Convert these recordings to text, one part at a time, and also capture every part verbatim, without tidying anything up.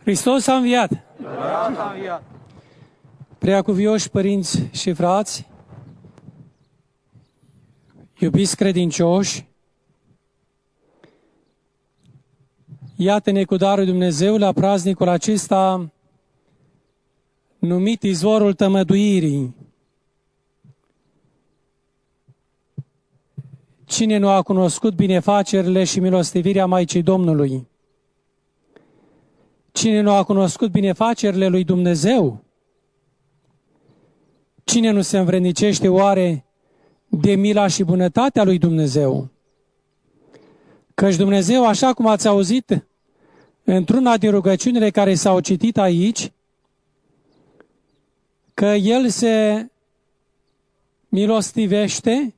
Hristos a înviat! A înviat! Preacuvioși părinți și frați, iubiți credincioși, iată-ne cu darul Dumnezeu la praznicul acesta numit Izvorul Tămăduirii. Cine nu a cunoscut binefacerile și milostivirea Maicii Domnului? Cine nu a cunoscut binefacerile lui Dumnezeu? Cine nu se învrednicește oare de mila și bunătatea lui Dumnezeu? Căci Dumnezeu, așa cum ați auzit într-una din rugăciunile care s-au citit aici, că El se milostivește,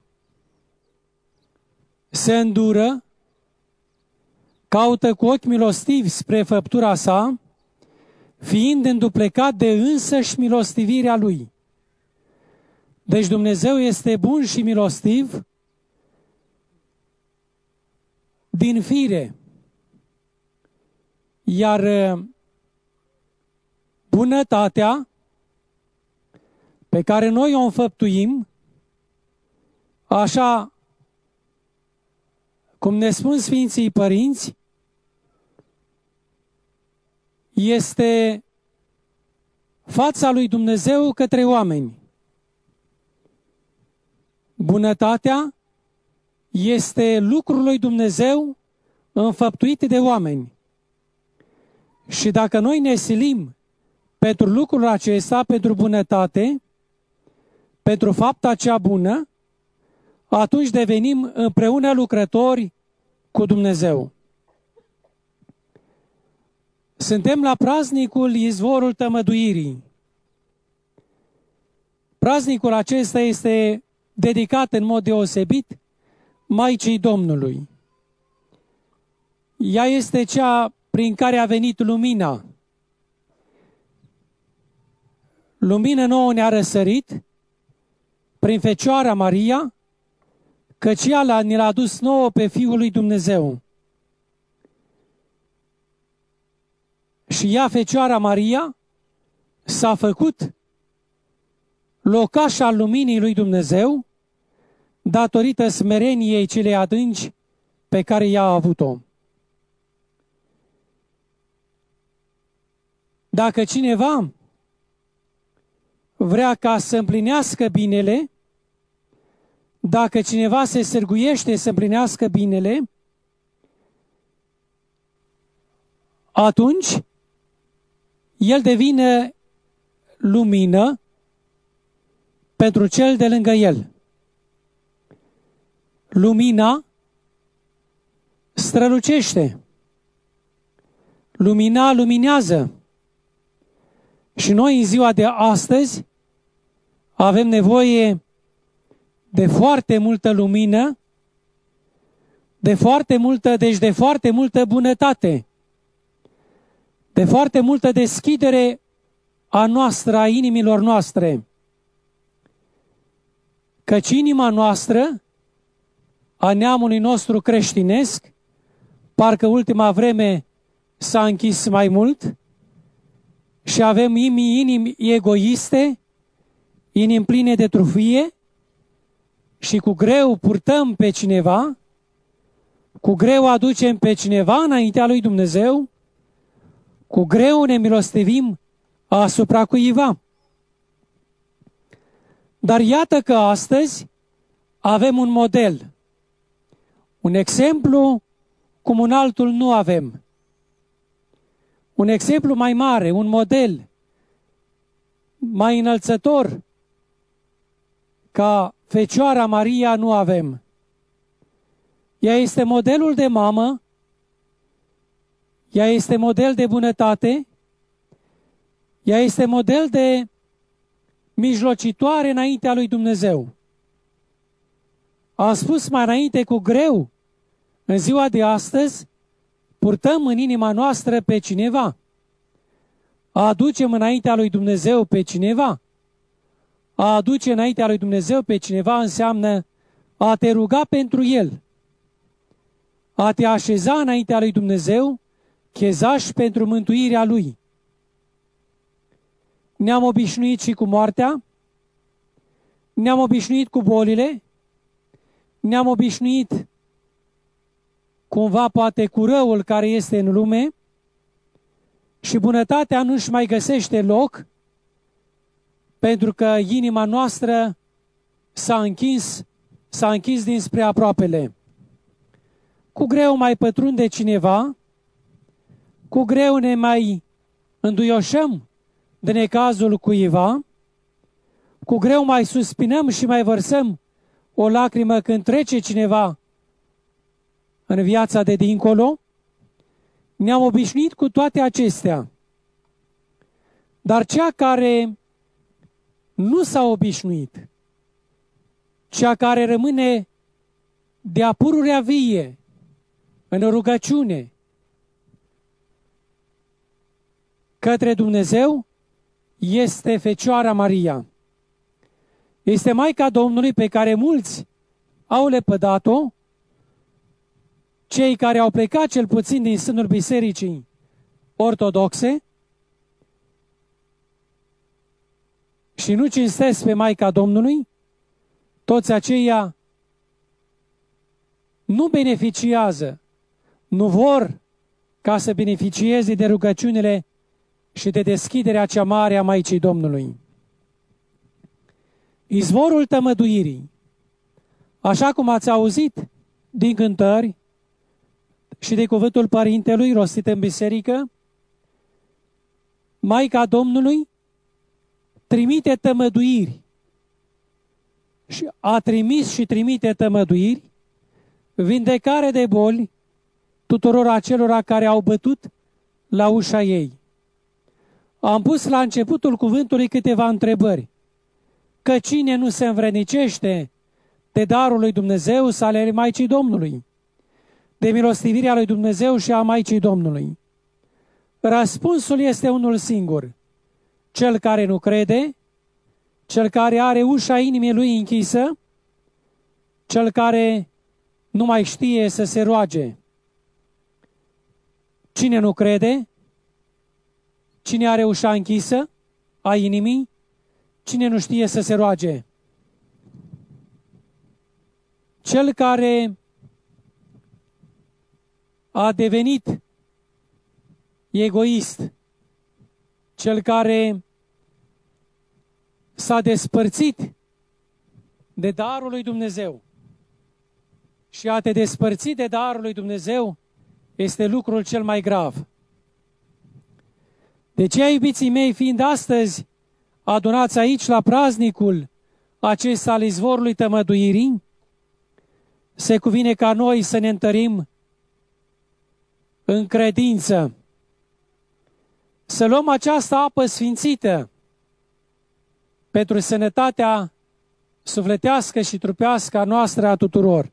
se îndură, caută cu ochi milostivi spre făptura sa, fiind înduplecat de însăși milostivirea Lui. Deci Dumnezeu este bun și milostiv din fire, iar bunătatea pe care noi o înfăptuim, așa cum ne spun Sfinții Părinți, este fața lui Dumnezeu către oameni. Bunătatea este lucrul lui Dumnezeu înfăptuit de oameni. Și dacă noi ne silim pentru lucrul acesta, pentru bunătate, pentru fapta cea bună, atunci devenim împreună lucrători cu Dumnezeu. Suntem la praznicul Izvorul Tămăduirii. Praznicul acesta este dedicat în mod deosebit Maicii Domnului. Ea este cea prin care a venit lumina. Lumină nouă ne-a răsărit prin Fecioara Maria, căci ea ne l-a adus nouă pe Fiul lui Dumnezeu. Și ea, Fecioara Maria, s-a făcut locaș al luminii lui Dumnezeu, datorită smereniei celei adânci pe care ea a avut-o. Dacă cineva vrea ca să împlinească binele, dacă cineva se sârguiește să împlinească binele, atunci el devine lumină pentru cel de lângă el. Lumina strălucește. Lumina luminează. Și noi în ziua de astăzi avem nevoie de foarte multă lumină, de foarte multă, deci de foarte multă bunătate, de foarte multă deschidere a noastră, a inimilor noastre. Căci inima noastră, a neamului nostru creștinesc, parcă ultima vreme s-a închis mai mult și avem inimi, inimi egoiste, inimi pline de trufie și cu greu purtăm pe cineva, cu greu aducem pe cineva înaintea lui Dumnezeu, cu greu ne milostivim asupra cuiva. Dar iată că astăzi avem un model, un exemplu cum un altul nu avem. Un exemplu mai mare, un model mai înălțător ca Fecioara Maria nu avem. Ea este modelul de mamă, ea este model de bunătate, ea este model de mijlocitoare înaintea lui Dumnezeu. Am spus mai înainte, cu greu, în ziua de astăzi, purtăm în inima noastră pe cineva. Aducem înaintea lui Dumnezeu pe cineva. A aduce înaintea lui Dumnezeu pe cineva înseamnă a te ruga pentru el. A te așeza înaintea lui Dumnezeu chezaș pentru mântuirea lui. Ne-am obișnuit și cu moartea, ne-am obișnuit cu bolile, ne-am obișnuit cumva poate cu răul care este în lume și bunătatea nu-și mai găsește loc pentru că inima noastră s-a închis, s-a închis dinspre aproapele. Cu greu mai pătrunde cineva, cu greu ne mai înduioșăm de necazul cuiva, cu greu mai suspinăm și mai vărsăm o lacrimă când trece cineva în viața de dincolo. Ne-am obișnuit cu toate acestea. Dar cea care nu s-a obișnuit, cea care rămâne de-a pururea vie, în rugăciune, către Dumnezeu, este Fecioara Maria. Este Maica Domnului pe care mulți au lepădat-o, cei care au plecat cel puțin din sânul bisericii ortodoxe și nu cinstesc pe Maica Domnului, toți aceia nu beneficiază, nu vor ca să beneficieze de rugăciunile și de deschiderea cea mare a Maicii Domnului. Izvorul tămăduirii, așa cum ați auzit din cântări și de cuvântul Părintelui rostit în biserică, Maica Domnului trimite tămăduiri și a trimis și trimite tămăduiri, vindecare de boli tuturor acelora care au bătut la ușa ei. Am pus la începutul cuvântului câteva întrebări. Că cine nu se învrednicește de darul lui Dumnezeu sau ale Maicii Domnului, de milostivirea lui Dumnezeu și a Maicii Domnului? Răspunsul este unul singur. Cel care nu crede, cel care are ușa inimii lui închisă, cel care nu mai știe să se roage. Cine nu crede, cine are ușa închisă a inimii, cine nu știe să se roage. Cel care a devenit egoist, cel care s-a despărțit de darul lui Dumnezeu și a te despărți de darul lui Dumnezeu este lucrul cel mai grav. De aceea, iubiții mei, fiind astăzi adunați aici la praznicul acesta al izvorului tămăduirii, se cuvine ca noi să ne întărim în credință, să luăm această apă sfințită pentru sănătatea sufletească și trupească a noastră a tuturor,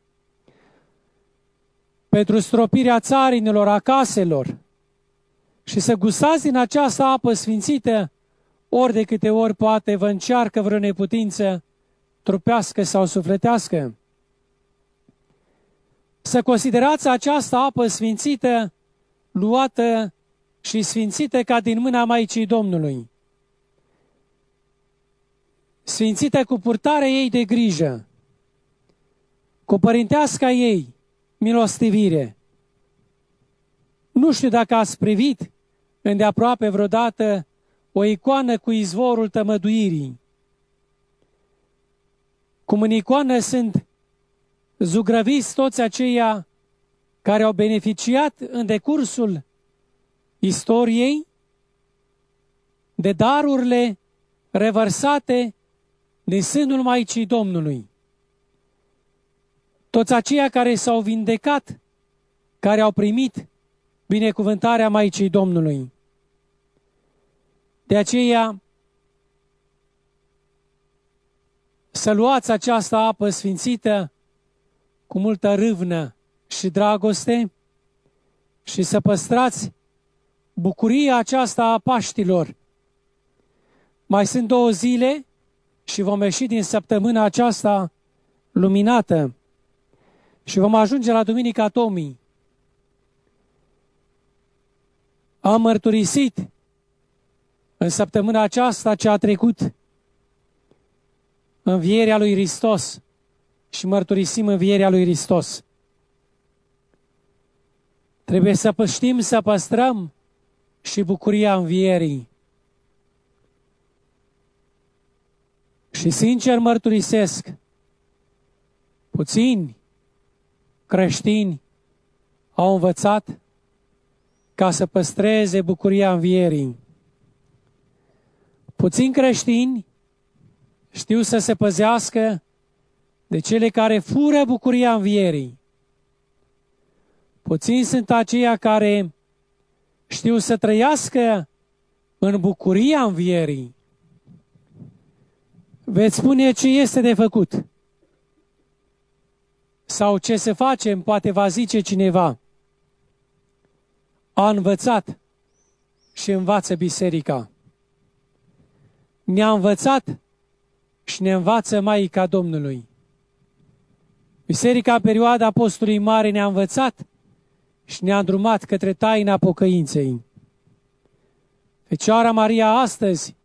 pentru stropirea țarinilor, a caselor, și să gustați din această apă sfințită ori de câte ori poate vă încearcă vreo neputință trupească sau sufletească. Să considerați această apă sfințită luată și sfințită ca din mâna Maicii Domnului, sfințită cu purtarea ei de grijă, cu părinteasca ei milostivire. Nu știu dacă ați privit îndeaproape vreodată o icoană cu izvorul tămăduirii. Cum în icoană sunt zugrăviți toți aceia care au beneficiat în decursul istoriei de darurile revărsate din sânul Maicii Domnului. Toți aceia care s-au vindecat, care au primit binecuvântarea Maicii Domnului. De aceea, să luați această apă sfințită cu multă râvnă și dragoste și să păstrați bucuria aceasta a Paștilor. Mai sunt două zile și vom ieși din săptămâna aceasta luminată și vom ajunge la Duminica Tomii. Am mărturisit în săptămâna aceasta ce a trecut învierea lui Hristos și mărturisim învierea lui Hristos. Trebuie să știm să păstrăm și bucuria învierii. Și sincer mărturisesc, puțini creștini au învățat ca să păstreze bucuria învierii. Puțini creștini știu să se păzească de cele care fură bucuria învierii. Puțini sunt aceia care știu să trăiască în bucuria învierii. Veți spune ce este de făcut. Sau ce să facem, poate va zice cineva. A învățat și învață biserica. Ne-a învățat și ne învață Maica Domnului. Biserica în perioada Apostolului Mare ne-a învățat și ne-a îndrumat către taina pocăinței. Fecioara Maria astăzi,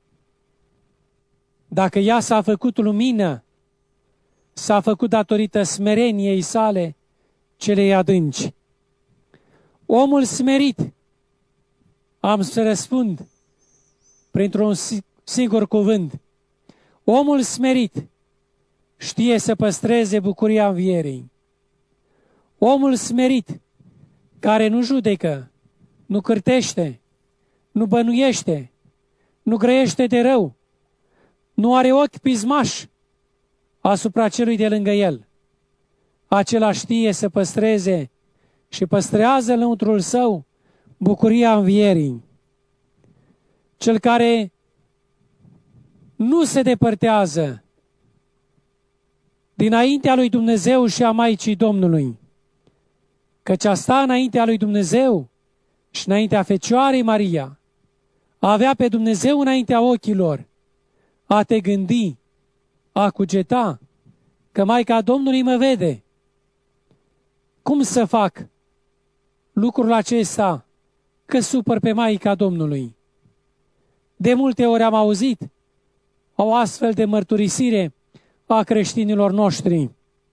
dacă ea s-a făcut lumină, s-a făcut datorită smereniei sale celei adânci. Omul smerit, am să răspund printr-un singur cuvânt, omul smerit știe să păstreze bucuria învierii. Omul smerit, care nu judecă, nu cârtește, nu bănuiește, nu grăiește de rău, nu are ochi pismași asupra celui de lângă el. Acela știe să păstreze și păstrează lăuntrul său bucuria învierii. Cel care nu se depărtează dinaintea lui Dumnezeu și a Maicii Domnului, căci a sta înaintea lui Dumnezeu și înaintea Fecioarei Maria, a avea pe Dumnezeu înaintea ochilor, a te gândi, a cugeta că Maica Domnului mă vede. Cum să fac lucrul acesta că supăr pe Maica Domnului? De multe ori am auzit o astfel de mărturisire a creștinilor noștri.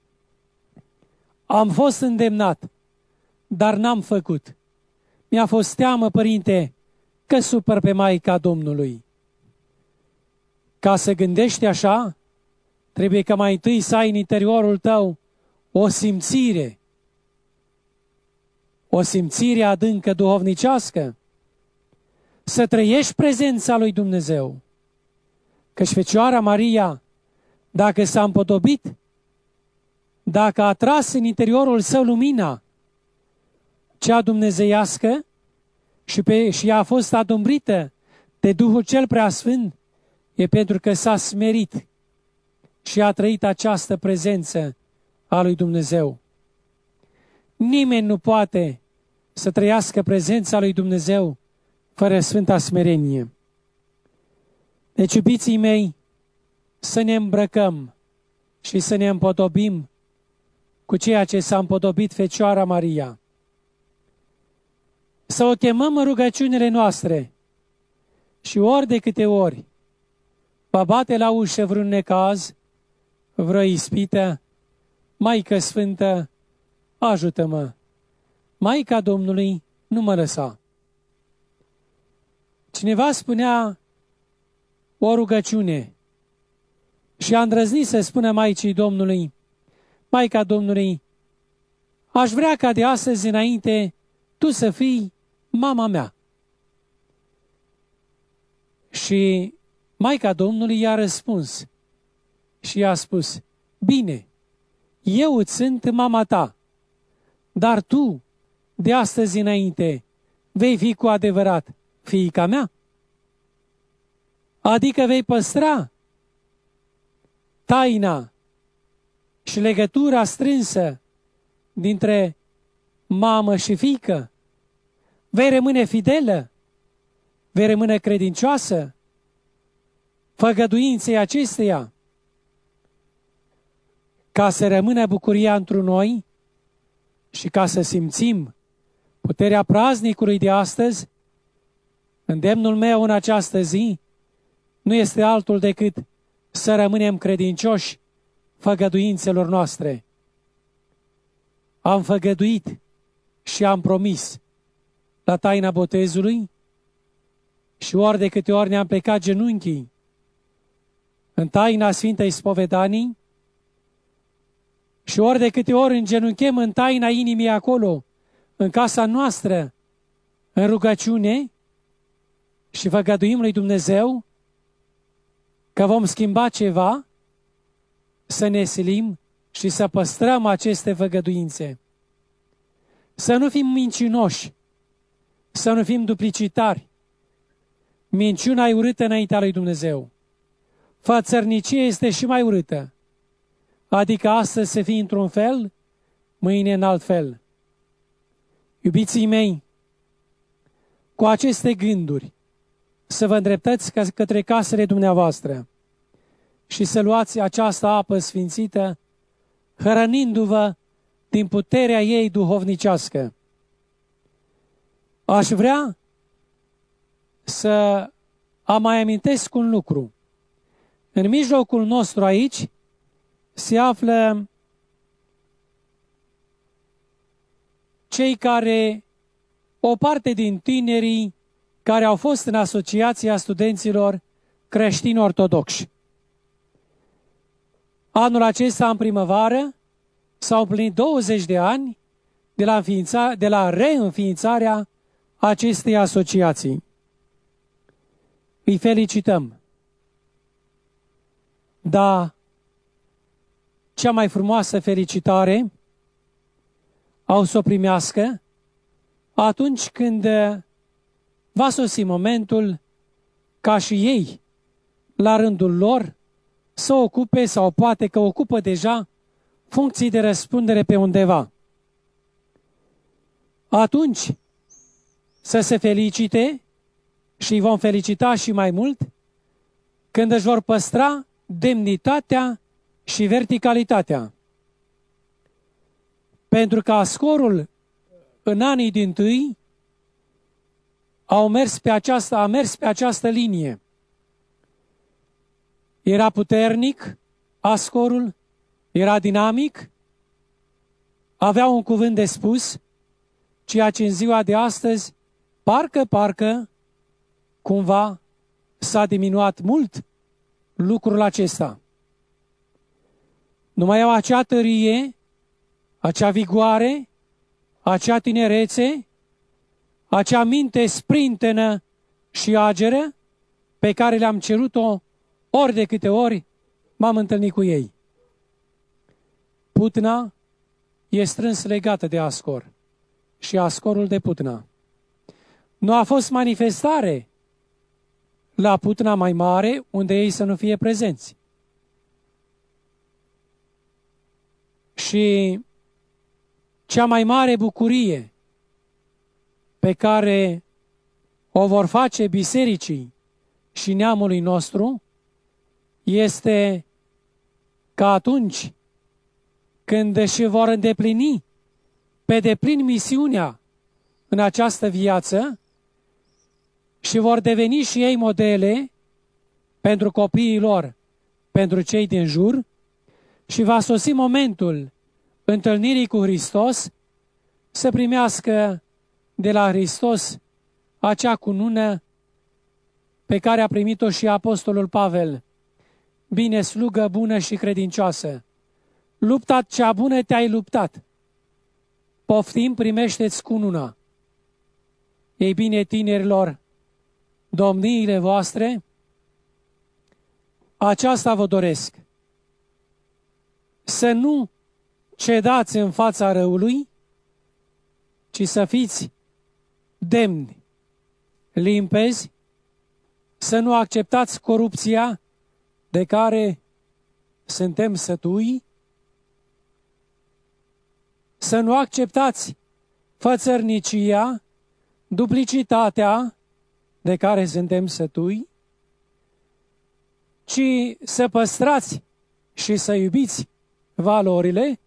Am fost îndemnat, dar n-am făcut. Mi-a fost teamă, părinte, că supăr pe Maica Domnului. Ca să gândești așa, trebuie ca mai întâi să ai în interiorul tău o simțire, o simțire adâncă duhovnicească, să trăiești prezența lui Dumnezeu. Căci Fecioara Maria, dacă s-a împodobit, dacă a tras în interiorul său lumina, cea dumnezeiască, și, pe, și ea a fost adumbrită de Duhul cel Preasfânt, e pentru că s-a smerit și a trăit această prezență a lui Dumnezeu. Nimeni nu poate să trăiască prezența lui Dumnezeu fără sfânta smerenie. Deci, iubiții mei, să ne îmbrăcăm și să ne împodobim cu ceea ce s-a împodobit Fecioara Maria. Să o chemăm în rugăciunile noastre și ori de câte ori va bate la ușă vreun necaz, vreo ispită, Maică Sfântă, ajută-mă! Maica Domnului, nu mă lăsa! Cineva spunea o rugăciune și a îndrăznit să spună Maicii Domnului, Maica Domnului, aș vrea ca de astăzi înainte tu să fii mama mea. Și Maica Domnului i-a răspuns și i-a spus, bine, eu îți sunt mama ta, dar tu, de astăzi înainte, vei fi cu adevărat fiica mea? Adică vei păstra taina și legătura strânsă dintre mamă și fiică? Vei rămâne fidelă? Vei rămâne credincioasă făgăduinței acesteia? Ca să rămână bucuria întru noi și ca să simțim puterea praznicului de astăzi, Îndemnul meu în această zi nu este altul decât să rămânem credincioși făgăduințelor noastre. Am făgăduit și am promis la taina botezului și ori de câte ori ne-am plecat genunchii în taina Sfintei Spovedanii și ori de câte ori îngenunchem în taina inimii acolo, în casa noastră, în rugăciune și făgăduim lui Dumnezeu că vom schimba ceva, să ne silim și să păstrăm aceste făgăduințe. Să nu fim mincinoși, să nu fim duplicitari. Minciuna e urâtă înaintea lui Dumnezeu. Fățărnicie este și mai urâtă. Adică astăzi să fii într-un fel, mâine în alt fel. Iubiții mei, cu aceste gânduri, să vă îndreptați către casele dumneavoastră și să luați această apă sfințită, hrănindu-vă din puterea ei duhovnicească. Aș vrea să am mai amintesc un lucru. În mijlocul nostru aici se află cei care, o parte din tinerii care au fost în Asociația Studenților Creștini Ortodoxi. Anul acesta, în primăvară, s-au împlinit douăzeci de ani de la, înființa, de la reînființarea acestei asociații. Îi felicităm. Dar cea mai frumoasă felicitare au să o primească atunci când va sosi momentul ca și ei, la rândul lor, să ocupe sau poate că ocupă deja funcții de răspundere pe undeva. Atunci să se felicite și îi vom felicita și mai mult când își vor păstra demnitatea și verticalitatea. Pentru că Ascorul în anii dintâi au mers pe această, a mers pe această linie. Era puternic Ascorul, era dinamic, avea un cuvânt de spus, ceea ce în ziua de astăzi, parcă, parcă, cumva s-a diminuat mult lucrul acesta. Nu mai au acea tărie, acea vigoare, acea tinerețe, acea minte sprintenă și ageră pe care le-am cerut-o ori de câte ori m-am întâlnit cu ei. Putna e strâns legată de Ascor și Ascorul de Putna. Nu a fost manifestare la Putna mai mare unde ei să nu fie prezenți. Și cea mai mare bucurie pe care o vor face bisericii și neamului nostru este că atunci când își vor îndeplini pe deplin misiunea în această viață și vor deveni și ei modele pentru copiii lor, pentru cei din jur, și va sosi momentul întâlnirii cu Hristos să primească de la Hristos acea cunună pe care a primit-o și Apostolul Pavel. Bine, slugă bună și credincioasă, lupta cea bună te-ai luptat, poftim, primește-ți cununa. Ei bine, tinerilor, domniile voastre, aceasta vă doresc, să nu cedați în fața răului, ci să fiți demni, limpezi, să nu acceptați corupția de care suntem sătui, să nu acceptați fățărnicia, duplicitatea de care suntem sătui, ci să păstrați și să iubiți valorile,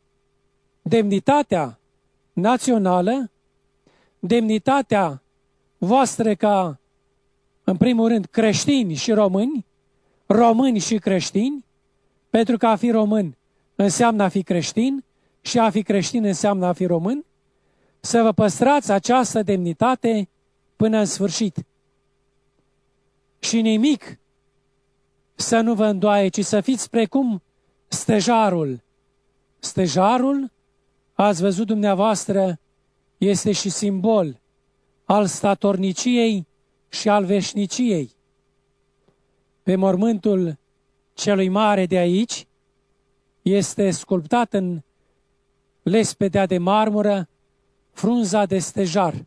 demnitatea națională, demnitatea voastre ca, în primul rând, creștini și români, români și creștini, pentru că a fi român înseamnă a fi creștin și a fi creștin înseamnă a fi român, să vă păstrați această demnitate până în sfârșit. Și nimic să nu vă îndoaie, ci să fiți precum stejarul. Stejarul, ați văzut dumneavoastră, este și simbol al statorniciei și al veșniciei. Pe mormântul celui mare de aici este sculptat în lespedea de marmură frunza de stejar,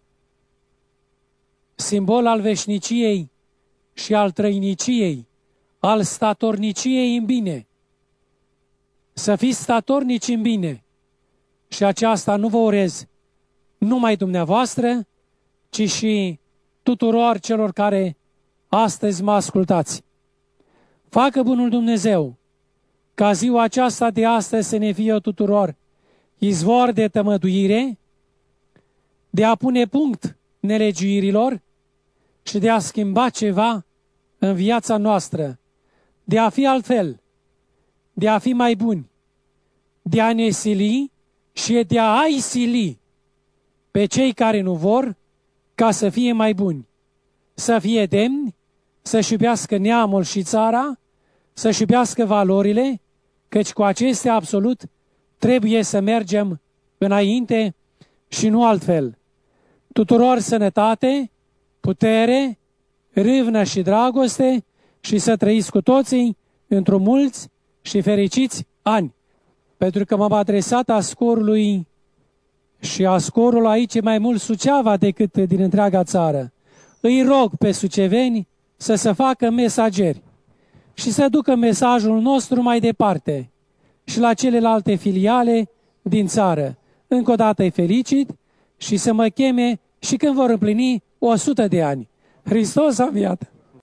simbol al veșniciei și al trăiniciei, al statorniciei în bine. Să fiți statornici în bine. Și aceasta nu vă urez numai dumneavoastră, ci și tuturor celor care astăzi mă ascultați. Facă bunul Dumnezeu ca ziua aceasta de astăzi să ne fie tuturor izvor de tămăduire, de a pune punct nelegiuirilor și de a schimba ceva în viața noastră, de a fi altfel, de a fi mai buni, de a ne sili și de a-i sili pe cei care nu vor ca să fie mai buni, să fie demni, să-și iubească neamul și țara, să-și iubească valorile, căci cu acestea absolut trebuie să mergem înainte și nu altfel. Tuturor sănătate, putere, râvnă și dragoste și să trăiți cu toții într-un mulți și fericiți ani. Pentru că m-am adresat ascorului și ascorul aici e mai mult Suceava decât din întreaga țară. Îi rog pe suceveni să se facă mesageri și să ducă mesajul nostru mai departe și la celelalte filiale din țară. Încă o dată îi felicit și să mă cheme și când vor împlini o sută de ani. Hristos a înviat!